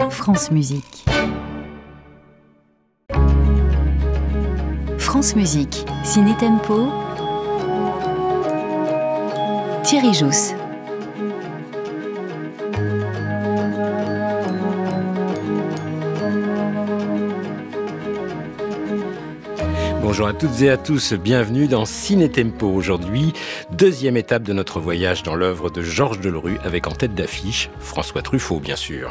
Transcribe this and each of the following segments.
France Musique. France Musique, Ciné Tempo, Thierry Jousse. Bonjour à toutes et à tous, bienvenue dans Ciné Tempo. Aujourd'hui, deuxième étape de notre voyage dans l'œuvre de Georges Delerue, avec en tête d'affiche François Truffaut, bien sûr.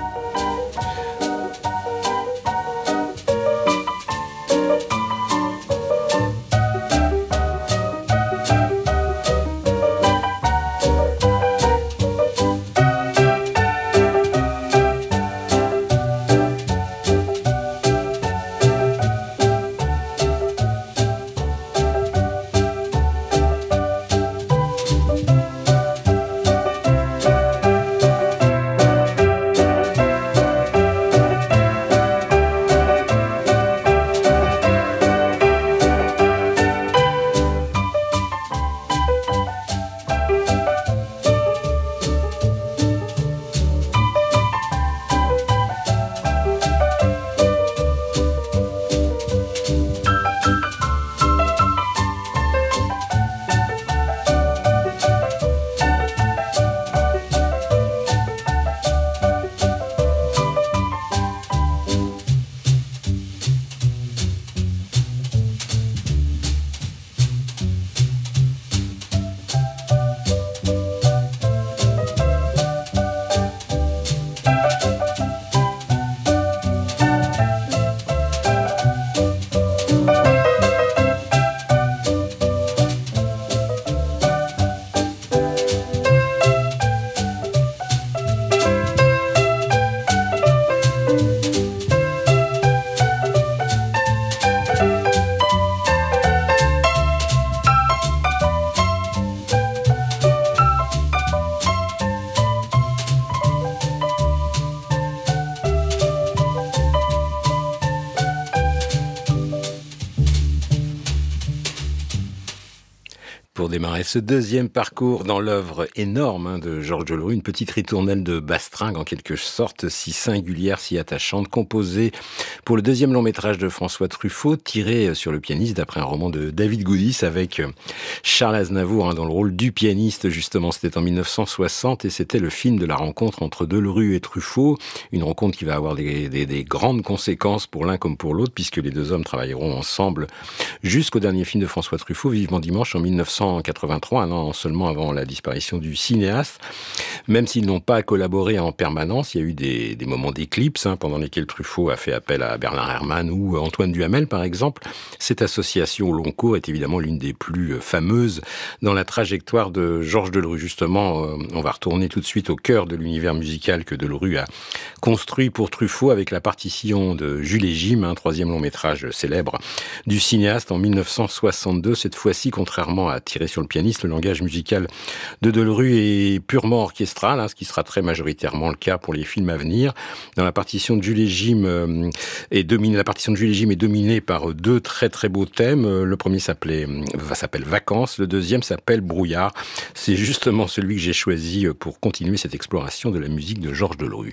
Pour démarrer ce deuxième parcours dans l'œuvre énorme de Georges Delerue, une petite ritournelle de bastringue en quelque sorte, si singulière, si attachante, composée pour le deuxième long métrage de François Truffaut, tiré sur le pianiste d'après un roman de David Goudis avec Charles Aznavour dans le rôle du pianiste. Justement, c'était en 1960 et c'était le film de la rencontre entre Delerue et Truffaut, une rencontre qui va avoir des grandes conséquences pour l'un comme pour l'autre, puisque les deux hommes travailleront ensemble jusqu'au dernier film de François Truffaut, Vivement Dimanche, en 1983, un an seulement avant la disparition du cinéaste. Même s'ils n'ont pas collaboré en permanence, il y a eu des moments d'éclipse pendant lesquels Truffaut a fait appel à Bernard Herrmann ou Antoine Duhamel, par exemple. Cette association au long cours est évidemment l'une des plus fameuses dans la trajectoire de Georges Delerue. Justement, on va retourner tout de suite au cœur de l'univers musical que Delerue a construit pour Truffaut avec la partition de Jules et Jim, troisième long métrage célèbre du cinéaste en 1962. Cette fois-ci, contrairement à Tirer sur le pianiste, le langage musical de Delerue est purement orchestral, ce qui sera très majoritairement le cas pour les films à venir. Dans la partition de Jules et Jim la partition de Jules et Jim est dominée par deux très très beaux thèmes. Le premier s'appelle Vacances, le deuxième s'appelle Brouillard. C'est justement celui que j'ai choisi pour continuer cette exploration de la musique de Georges Delerue.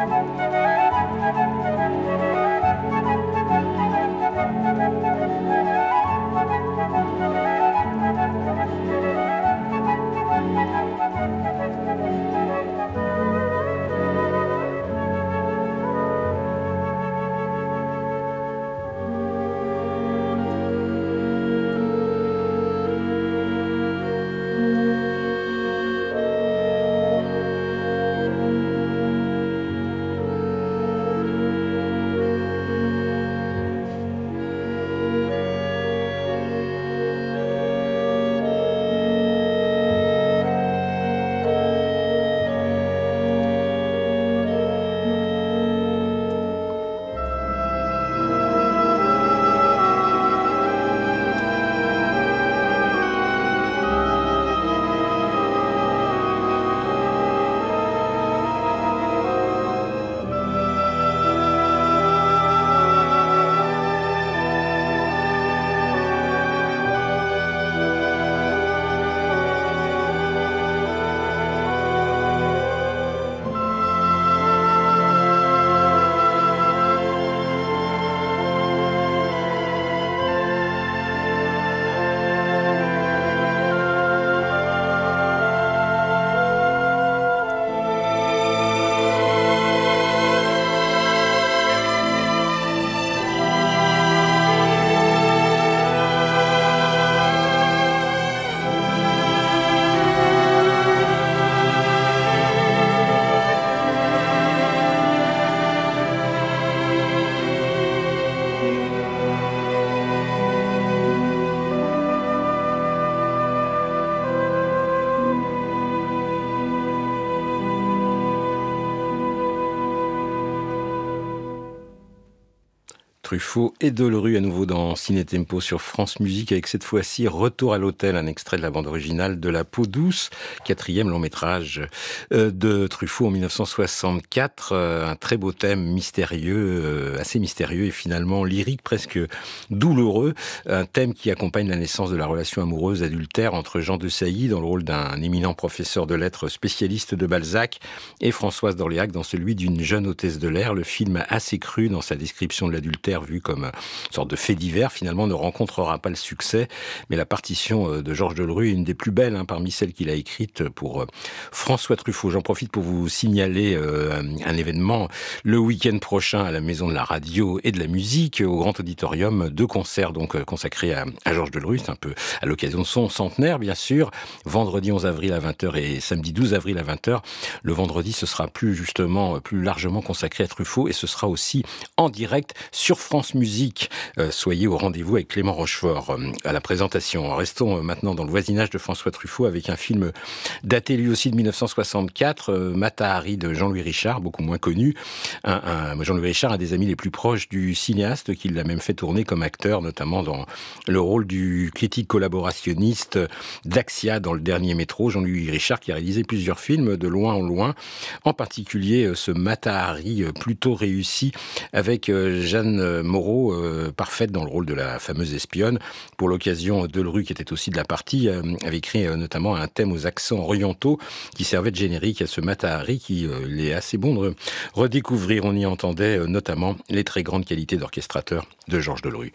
Truffaut et Delerue à nouveau dans Ciné Tempo sur France Musique avec cette fois-ci Retour à l'hôtel, un extrait de la bande originale de La peau douce, quatrième long métrage de Truffaut en 1964. Un très beau thème mystérieux, assez mystérieux et finalement lyrique, presque douloureux. Un thème qui accompagne la naissance de la relation amoureuse adultère entre Jean de Sailly dans le rôle d'un éminent professeur de lettres spécialiste de Balzac et Françoise d'Orléac dans celui d'une jeune hôtesse de l'air. Le film assez cru dans sa description de l'adultère vu comme une sorte de fait divers, finalement ne rencontrera pas le succès, mais la partition de Georges Delerue est une des plus belles parmi celles qu'il a écrites pour François Truffaut. J'en profite pour vous signaler un événement le week-end prochain à la Maison de la Radio et de la Musique, au Grand Auditorium, 2 concerts donc consacrés à Georges Delerue, c'est un peu à l'occasion de son centenaire bien sûr, vendredi 11 avril à 20h et samedi 12 avril à 20h. Le vendredi, ce sera plus largement consacré à Truffaut et ce sera aussi en direct sur France Musique. Soyez au rendez-vous avec Clément Rochefort à la présentation. Restons maintenant dans le voisinage de François Truffaut avec un film daté lui aussi de 1964, Mata Hari de Jean-Louis Richard, beaucoup moins connu. Jean-Louis Richard, un des amis les plus proches du cinéaste, qui l'a même fait tourner comme acteur, notamment dans le rôle du critique collaborationniste d'Axia dans Le Dernier Métro. Jean-Louis Richard qui a réalisé plusieurs films de loin en loin, en particulier ce Mata Hari plutôt réussi avec Jeanne Moreau, parfaite dans le rôle de la fameuse espionne. Pour l'occasion, Delerue, qui était aussi de la partie, avait écrit notamment un thème aux accents orientaux qui servait de générique à ce Mata Hari qui il est assez bon de redécouvrir. On y entendait notamment les très grandes qualités d'orchestrateur de Georges Delerue.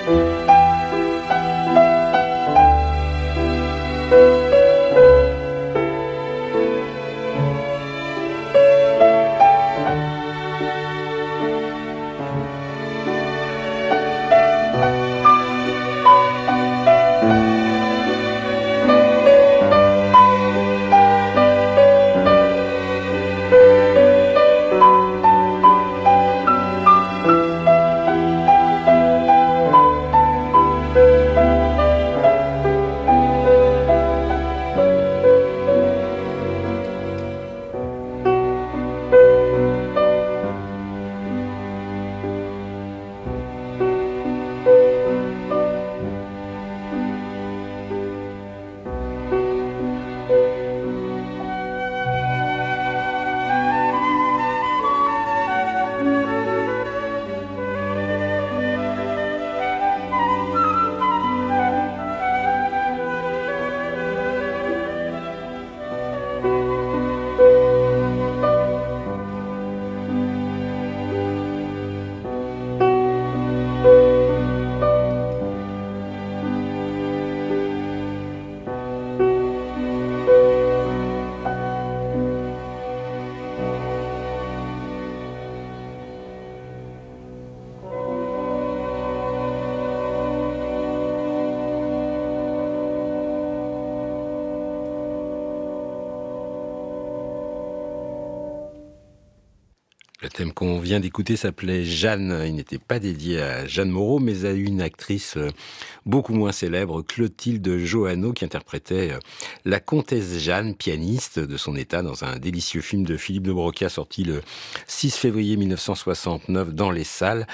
Le thème qu'on vient d'écouter s'appelait Jeanne. Il n'était pas dédié à Jeanne Moreau, mais à une actrice beaucoup moins célèbre, Clotilde Johanneau, qui interprétait la comtesse Jeanne, pianiste de son état, dans un délicieux film de Philippe de Broca, sorti le 6 février 1969 dans les salles,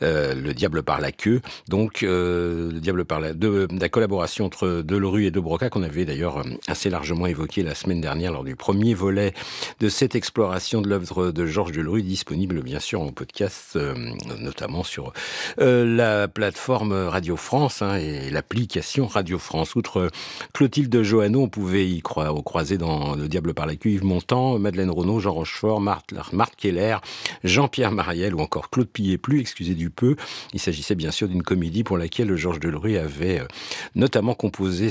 Le diable par la queue. Donc, Le diable par la collaboration entre Delerue et de Broca, qu'on avait d'ailleurs assez largement évoqué la semaine dernière lors du premier volet de cette exploration de l'œuvre de Georges Delerue, disponible bien sûr en podcast, notamment sur la plateforme Radio France et l'application Radio France. Outre Clotilde Johanneau, on pouvait y croiser dans Le diable par la queue Yves Montand, Madeleine Renaud, Jean Rochefort, Marthe Keller, Jean-Pierre Mariel ou encore Claude Pillet-Plus, excusez du peu. Il s'agissait bien sûr d'une comédie pour laquelle Georges Delerue avait notamment composé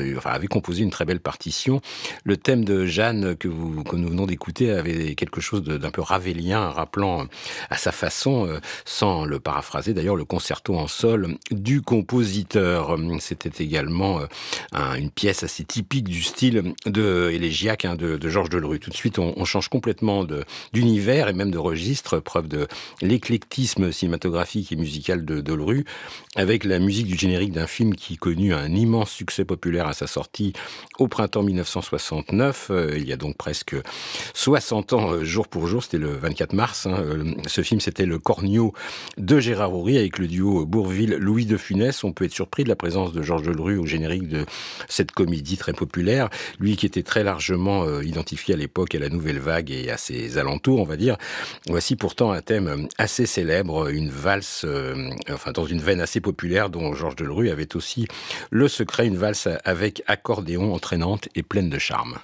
une très belle partition. Le thème de Jeanne que nous venons d'écouter avait quelque chose d'un peu ravélien, rappelant à sa façon, sans le paraphraser d'ailleurs, le concerto en sol du compositeur. C'était également une pièce assez typique du style élégiaque de Georges Delerue. Tout de suite, on change complètement d'univers et même de registre, preuve de l'éclectisme cinématographique et musical de Delerue, avec la musique du générique d'un film qui connut un immense succès populaire à sa sortie au printemps 1969. Il y a donc presque 60 ans, jour pour jour, c'était le 24 mars. Ce film, c'était Le Cornio de Gérard Houry avec le duo Bourvil-Louis de Funès. On peut être surpris de la présence de Georges Delerue au générique de cette comédie très populaire. Lui qui était très largement identifié à l'époque à la Nouvelle Vague et à ses alentours, on va dire. Voici pourtant un thème assez célèbre, une valse, dans une veine assez populaire dont Georges Delerue avait aussi le secret, une valse avec accordéon entraînante et pleine de charme.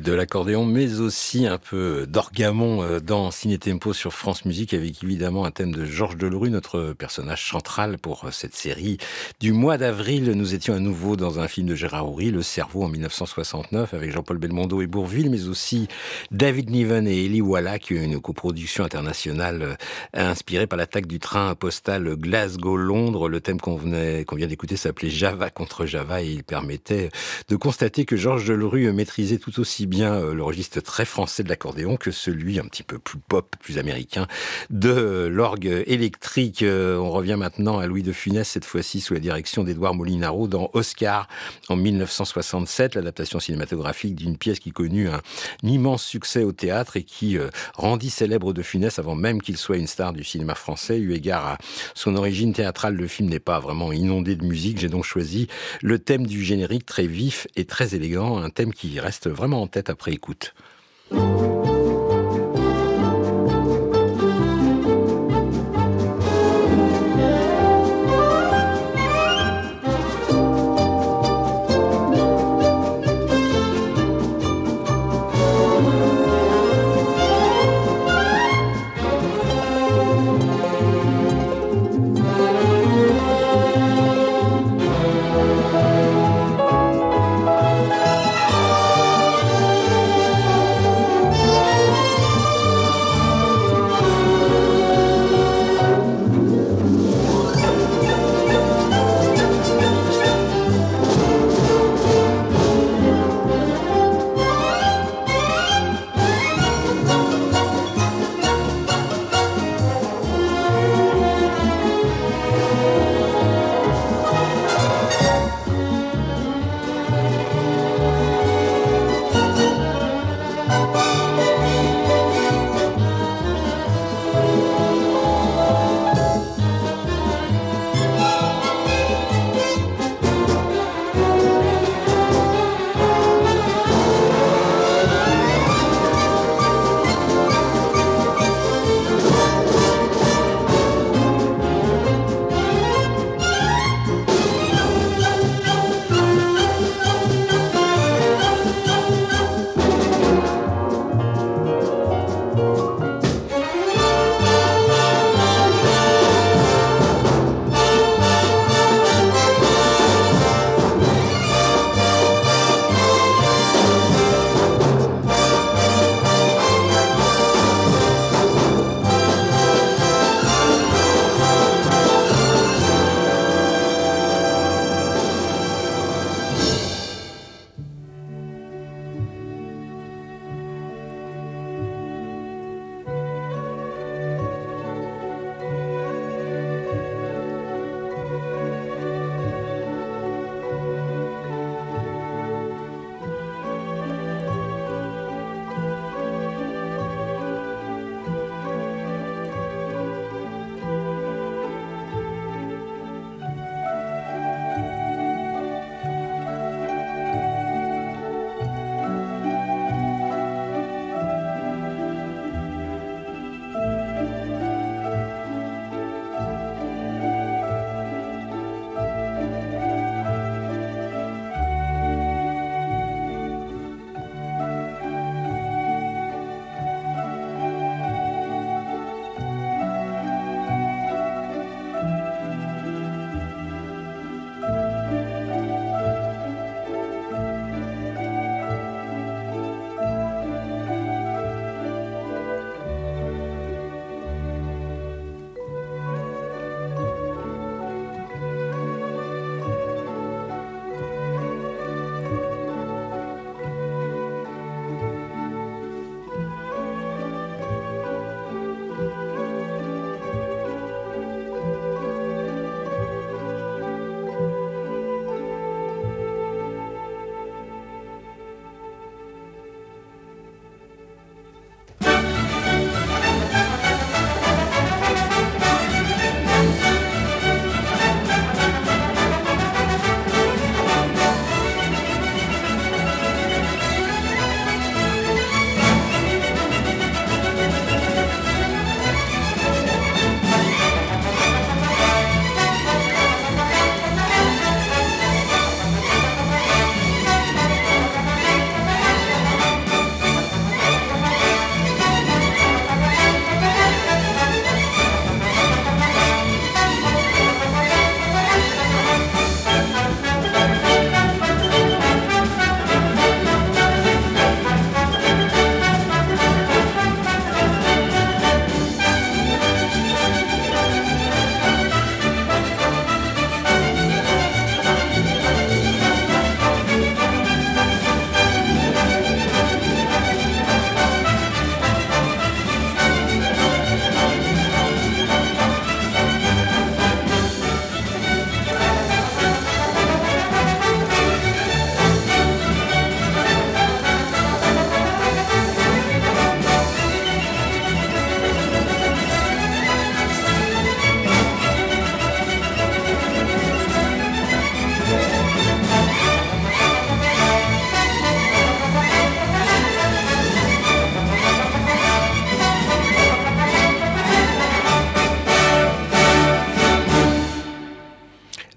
de l'accordéon, mais aussi un peu d'orgamon dans Ciné Tempo sur France Musique, avec évidemment un thème de Georges Delerue, notre personnage central pour cette série du mois d'avril. Nous étions à nouveau dans un film de Gérard Houry, Le Cerveau, en 1969, avec Jean-Paul Belmondo et Bourvil, mais aussi David Niven et Eli Wallach, une coproduction internationale inspirée par l'attaque du train postal Glasgow-Londres. Le thème qu'on vient d'écouter s'appelait Java contre Java, et il permettait de constater que Georges Delerue maîtrisait tout aussi bien le registre très français de l'accordéon que celui un petit peu plus pop, plus américain de l'orgue électrique. On revient maintenant à Louis de Funès, cette fois-ci sous la direction d'Édouard Molinaro dans Oscar en 1967, l'adaptation cinématographique d'une pièce qui connut un immense succès au théâtre et qui rendit célèbre de Funès avant même qu'il soit une star du cinéma français. Eu égard à son origine théâtrale, le film n'est pas vraiment inondé de musique. J'ai donc choisi le thème du générique, très vif et très élégant, un thème qui reste vraiment en tête après écoute.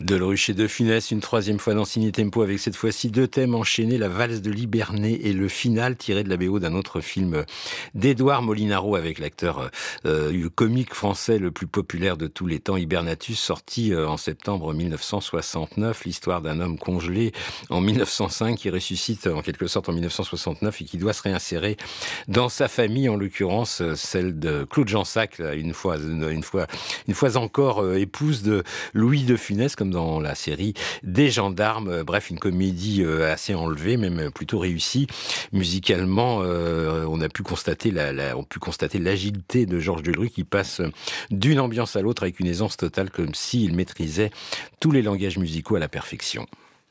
Delruche et De Funès, une troisième fois dans Ciné Tempo, avec cette fois-ci deux thèmes enchaînés, la valse de Libernée et le final tiré de la BO d'un autre film d'Édouard Molinaro avec l'acteur comique français le plus populaire de tous les temps, Hibernatus, sorti en septembre 1969, l'histoire d'un homme congelé en 1905 qui ressuscite en quelque sorte en 1969 et qui doit se réinsérer dans sa famille, en l'occurrence celle de Claude Jansac, une fois encore épouse de Louis De Funès, comme dans la série des Gendarmes. Bref, une comédie assez enlevée, même plutôt réussie. Musicalement, on a pu constater l'agilité de Georges Delerue qui passe d'une ambiance à l'autre avec une aisance totale, comme s'il maîtrisait tous les langages musicaux à la perfection.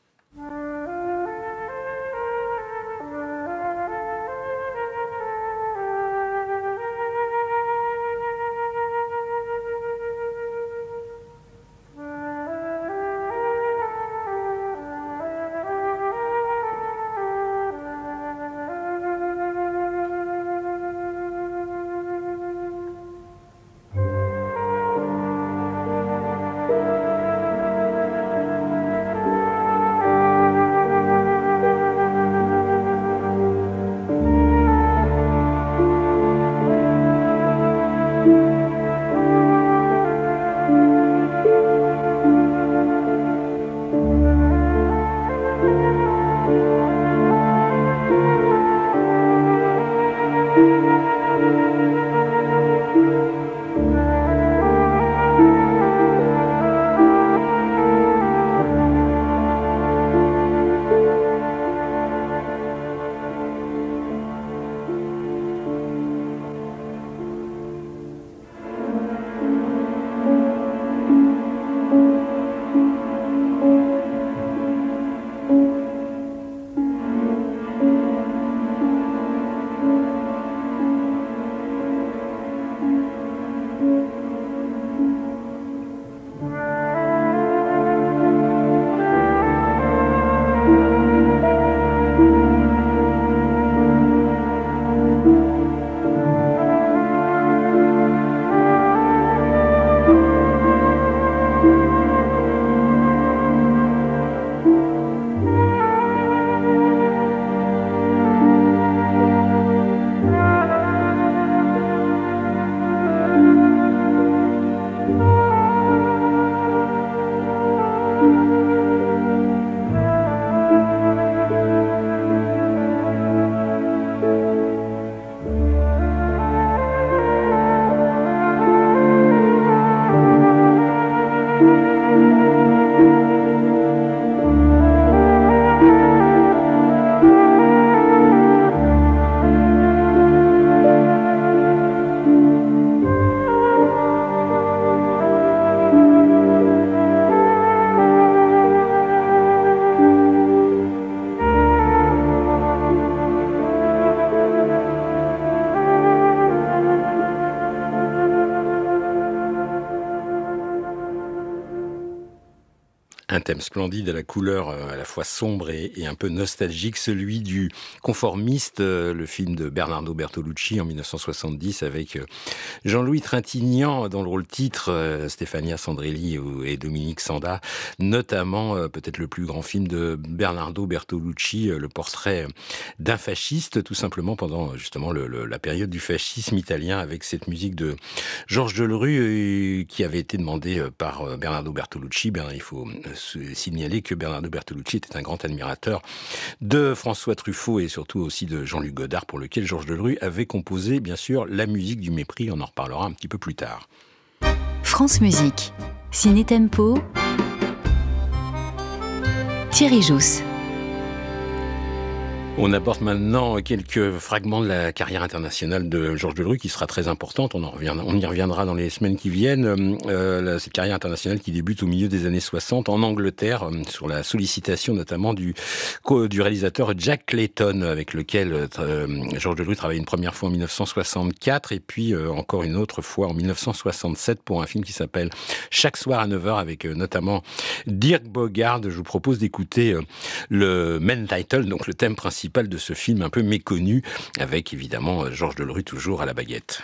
Un thème splendide à la couleur à la fois sombre et un peu nostalgique, celui du Conformiste, le film de Bernardo Bertolucci en 1970 avec Jean-Louis Trintignant dans le rôle titre, Stefania Sandrelli et Dominique Sanda, notamment peut-être le plus grand film de Bernardo Bertolucci, le portrait d'un fasciste, tout simplement pendant justement la période du fascisme italien, avec cette musique de Georges Delerue qui avait été demandée par Bernardo Bertolucci. Il faut signaler que Bernardo Bertolucci était un grand admirateur de François Truffaut et surtout aussi de Jean-Luc Godard, pour lequel Georges Delerue avait composé bien sûr la musique du mépris. On en reparlera un petit peu plus tard. France Musique, Ciné Tempo, Thierry Jousse. On aborde maintenant quelques fragments de la carrière internationale de Georges Delerue qui sera très importante. On y reviendra dans les semaines qui viennent. Cette carrière internationale qui débute au milieu des années 60 en Angleterre, sur la sollicitation notamment du réalisateur Jack Clayton, avec lequel Georges Delerue travaille une première fois en 1964 et puis encore une autre fois en 1967 pour un film qui s'appelle Chaque soir à 9h avec notamment Dirk Bogarde. Je vous propose d'écouter le main title, donc le thème principal de ce film un peu méconnu, avec évidemment Georges Delerue toujours à la baguette.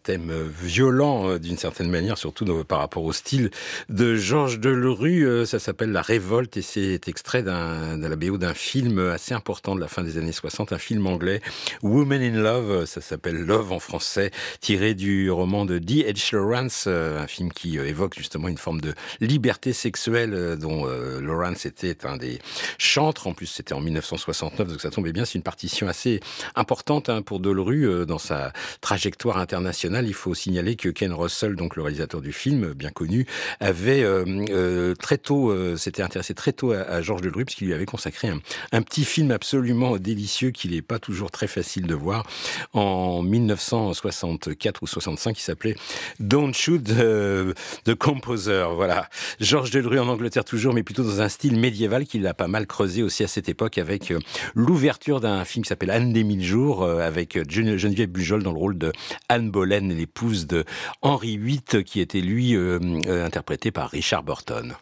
thème violent d'une certaine manière, surtout par rapport au style de Georges Delerue. Ça s'appelle La Révolte et c'est extrait de la BO d'un film assez important de la fin des années 60, un film anglais, Women in Love, ça s'appelle Love en français, tiré du roman de D.H. Lawrence, un film qui évoque justement une forme de liberté sexuelle dont Lawrence était un des chantres. En plus, c'était en 1969, donc ça tombait bien. C'est une partition assez importante pour Delerue dans sa trajectoire internationale. Il faut signaler que Ken Russell, donc le réalisateur du film, bien connu, avait très tôt, s'était intéressé très tôt à Georges Delerue, puisqu'il lui avait consacré un petit film absolument délicieux qu'il n'est pas toujours très facile de voir, en 1964 ou 65, qui s'appelait Don't Shoot the Composer. Voilà. Georges Delerue en Angleterre toujours, mais plutôt dans un style médiéval qu'il a pas mal creusé aussi à cette époque, avec l'ouverture d'un film qui s'appelle Anne des Mille Jours, avec Geneviève Bujold dans le rôle de Anne Boleyn, l'épouse de Henri VIII, qui était lui interprété par Richard Burton.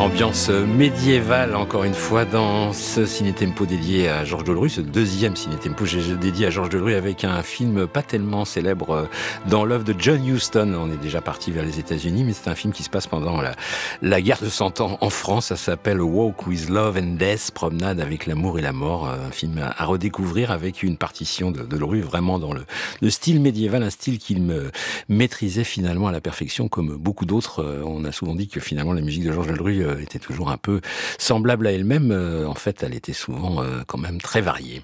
Ambiance médiévale, encore une fois, dans ce ciné-tempo dédié à Georges Delerue, ce deuxième ciné-tempo dédié à Georges Delerue, avec un film pas tellement célèbre dans l'œuvre de John Huston. On est déjà parti vers les États-Unis, mais c'est un film qui se passe pendant la guerre de 100 ans en France. Ça s'appelle Walk with Love and Death, promenade avec l'amour et la mort. Un film à redécouvrir avec une partition de Delerue vraiment dans le style médiéval, un style qu'il maîtrisait finalement à la perfection, comme beaucoup d'autres. On a souvent dit que finalement la musique de Georges Delerue était toujours un peu semblable à elle-même. En fait, elle était souvent quand même très variée.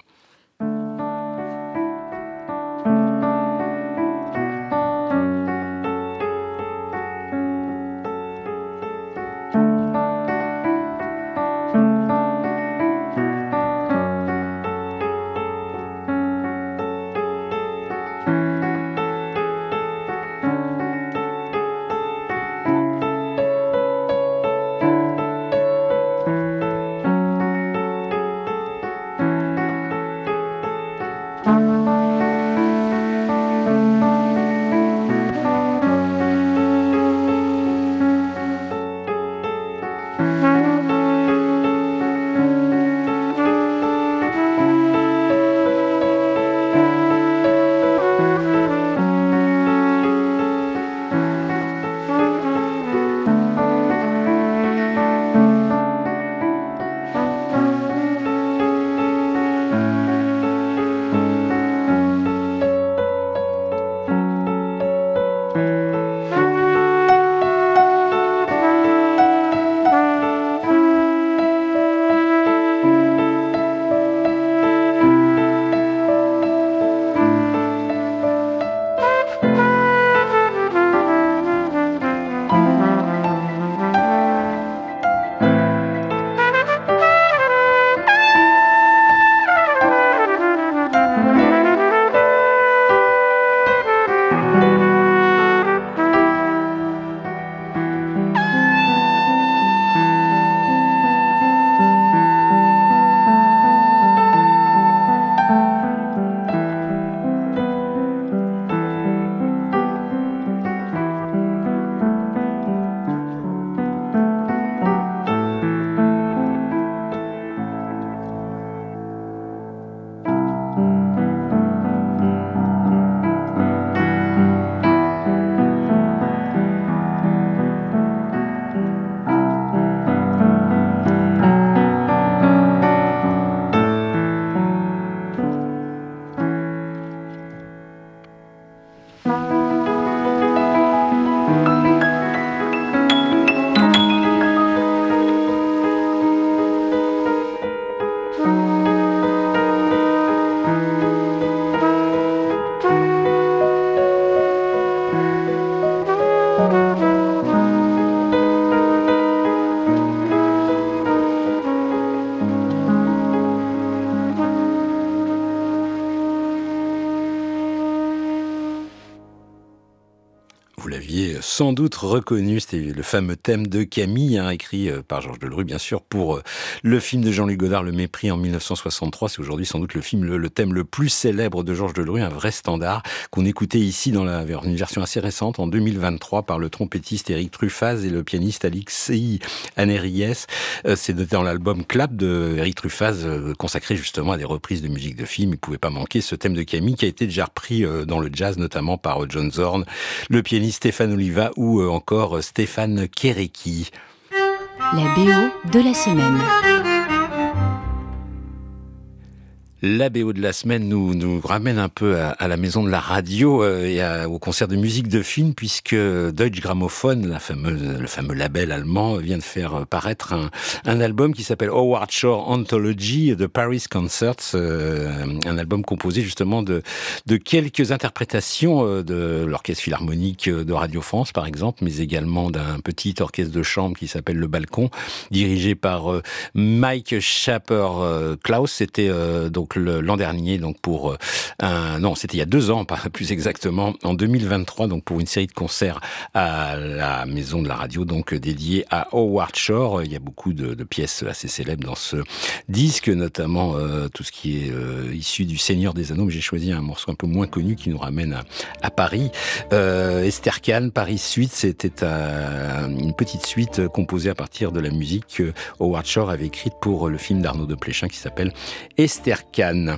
Vous l'aviez sans doute reconnu, c'était le fameux thème de Camille, écrit par Georges Delerue, bien sûr, pour le film de Jean-Luc Godard, Le Mépris, en 1963. C'est aujourd'hui sans doute le thème le plus célèbre de Georges Delerue, un vrai standard qu'on écoutait ici dans une version assez récente, en 2023, par le trompettiste Éric Truffaz et le pianiste Alexei Aneriès. C'est dans l'album Clap de Éric Truffaz, consacré justement à des reprises de musique de film. Il ne pouvait pas manquer ce thème de Camille, qui a été déjà repris dans le jazz, notamment par John Zorn, le pianiste Stéphane Oliva ou encore Stéphane Kéréki. La BO de la semaine. La BO de la semaine nous ramène un peu à la maison de la radio et au concert de musique de film, puisque Deutsche Grammophon, le fameux label allemand, vient de faire paraître un album qui s'appelle Howard Shore Anthology de Paris Concerts, un album composé justement de quelques interprétations de l'Orchestre Philharmonique de Radio France, par exemple, mais également d'un petit orchestre de chambre qui s'appelle Le Balcon, dirigé par Mike Schaper Klaus. C'était donc donc l'an dernier, donc pour c'était il y a 2 ans, pas plus exactement, en 2023, donc pour une série de concerts à la Maison de la Radio, donc dédiée à Howard Shore. Il y a beaucoup de pièces assez célèbres dans ce disque, notamment tout ce qui est issu du Seigneur des Anneaux, mais j'ai choisi un morceau un peu moins connu qui nous ramène à Paris. Esther Kahn, Paris Suite, c'était une petite suite composée à partir de la musique que Howard Shore avait écrite pour le film d'Arnaud Desplechin qui s'appelle Esther Kahn.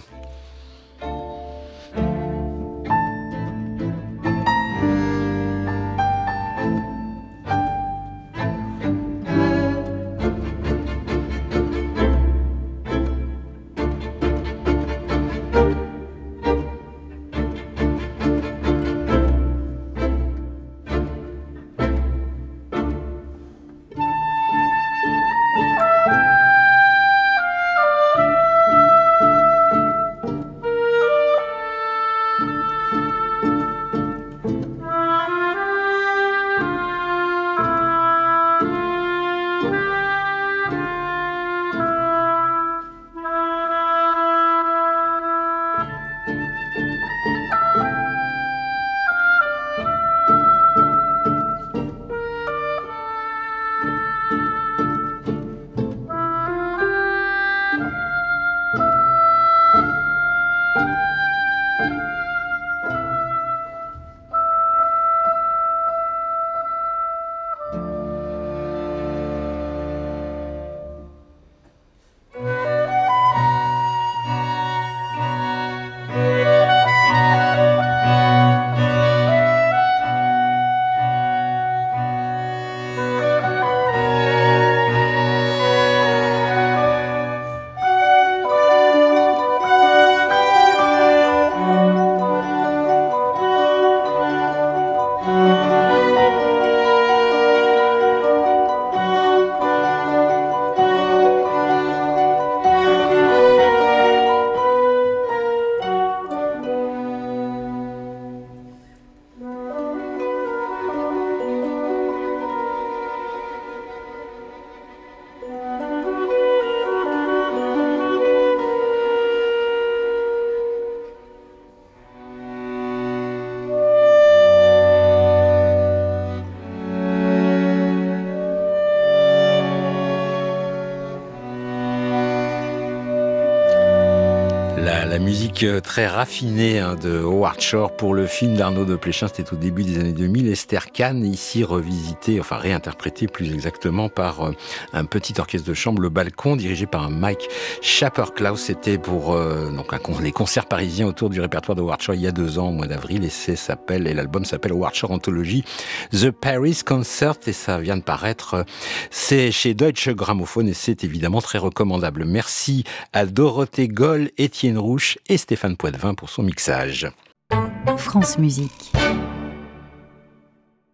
La musique très raffinée de Howard Shore pour le film d'Arnaud Desplechin, c'était au début des années 2000. Esther Kahn, ici revisitée, enfin réinterprétée plus exactement par un petit orchestre de chambre, Le Balcon, dirigé par un Mike Schapper-Klaus. C'était pour les concerts parisiens autour du répertoire de Howard Shore il y a 2 ans, au mois d'avril, et l'album s'appelle Howard Shore Anthology The Paris Concert, et ça vient de paraître. C'est chez Deutsche Grammophon et c'est évidemment très recommandable. Merci à Dorothée Goll, Étienne Rouche et Stéphane Poitvin pour son mixage. France Musique.